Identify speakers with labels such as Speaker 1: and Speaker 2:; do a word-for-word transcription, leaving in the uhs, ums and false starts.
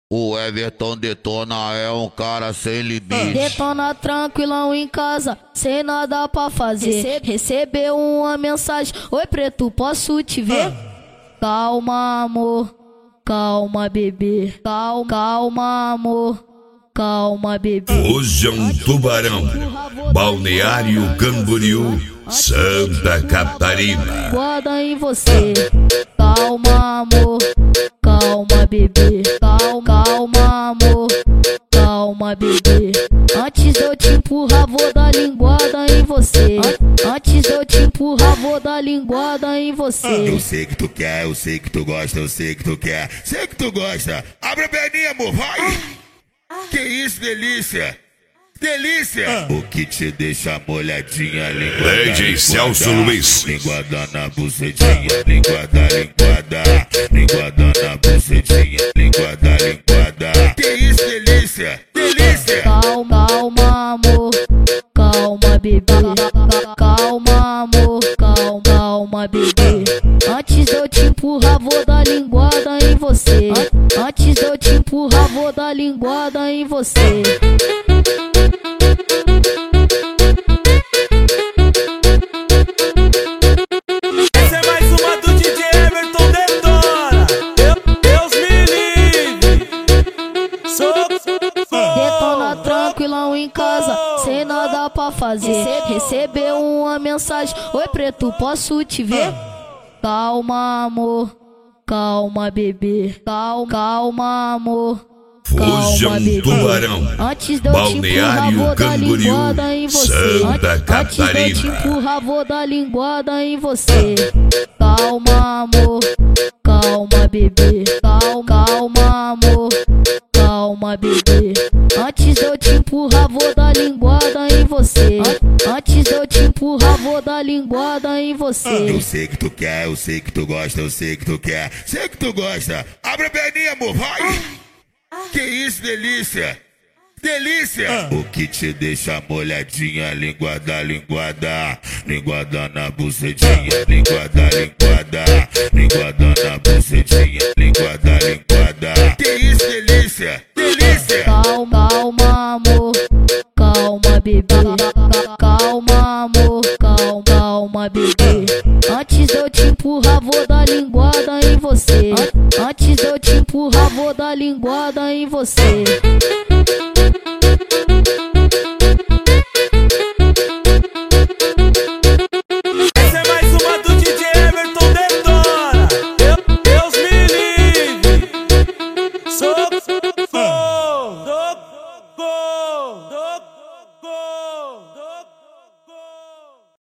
Speaker 1: O Everton Detona é um cara sem limite.
Speaker 2: Detona tranquilão em casa, sem nada pra fazer. Recebeu uma mensagem: oi preto, posso te ver? Calma amor, calma bebê. Calma, calma amor, calma bebê.
Speaker 3: Hoje é um tubarão, Balneário Camboriú, Santa Catarina.
Speaker 2: Guarda em você. Calma amor, calma bebê. Calma, calma amor, calma bebê. Antes de eu te empurrar, vou dar linguada em você. Antes de eu te empurrar, vou dar linguada em você.
Speaker 4: Eu sei que tu quer, eu sei que tu gosta, eu sei que tu quer, sei que tu gosta. Abre a perninha, amor, vai! Que isso, delícia! Delícia! O que te deixa molhadinha, linguada,
Speaker 3: D J Celso Luiz.
Speaker 4: Linguada na bucetinha, linguada, linguada. Linguada na bucetinha, linguada, linguada. Que isso, delícia! Delícia!
Speaker 2: Calma, calma amor, calma bebê. Calma amor, calma, calma bebê. Antes de eu te empurrar, vou dar linguada em você. Antes de eu te empurrar, vou dar linguada em você.
Speaker 5: Essa é mais uma do D J Everton Detona. Deus me livre. Socorro.
Speaker 2: Detona tranquilão em casa, sem nada pra fazer. Recebeu uma mensagem: oi preto, posso te ver? Calma amor, calma bebê. Calma, calma amor,
Speaker 3: Hoje é um tubarão,
Speaker 2: antes de eu te empurrar,
Speaker 3: Balneário
Speaker 2: vou dar
Speaker 3: Camboriú,
Speaker 2: linguada em você.
Speaker 3: Santa
Speaker 2: Antes de eu te
Speaker 3: Catarina.
Speaker 2: empurrar, vou dar linguada em você. Calma amor, calma bebê. Calma, calma amor, calma bebê. Antes de eu te empurrar, vou dar linguada em você. Antes de eu te empurrar, vou dar linguada em você.
Speaker 4: Eu sei que tu quer, eu sei que tu gosta, eu sei que tu quer, sei que tu gosta. Abre a perninha, amor, vai! Que isso, delícia! Delícia! O que te deixa molhadinha, linguada, linguada. Linguada na bucetinha, linguada, linguada. Linguada na bucetinha, linguada, linguada. Que isso, delícia! Delícia!
Speaker 2: Calma, calma amor, calma bebê. Calma amor, calma, calma bebê. Antes de eu te empurrar, vou dar linguada em você. Antes de eu te empurrar, vou dar linguada em você.
Speaker 5: Essa é mais uma do D J Everton Detona. Deus me livre. Socorro. Socorro.